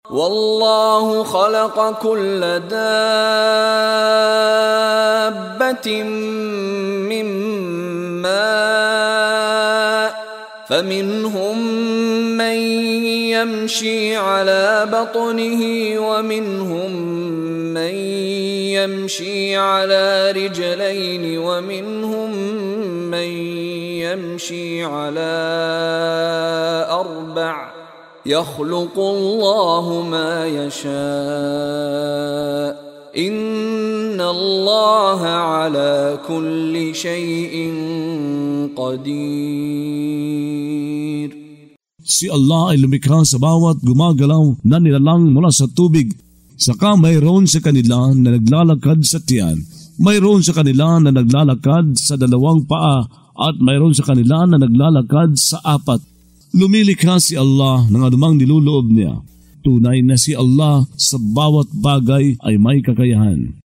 والله خلق كل دابة من ماء فمنهم من يمشي على بطنه ومنهم من يمشي على رجلين ومنهم من يمشي على أربع يخلق الله ما يشاء إن الله على كل شيء قدير. Si Allah ay lumikha sa bawat gumagalaw na nilalang mula sa tubig, saka mayroon sa kanila na naglalakad sa tiyan, mayroon sa kanila na naglalakad sa dalawang paa, at mayroon sa kanila na naglalakad sa apat. Lumilikha si Allah ng anumang niluloob niya. Tunay na si Allah sa bawat bagay ay may kakayahan.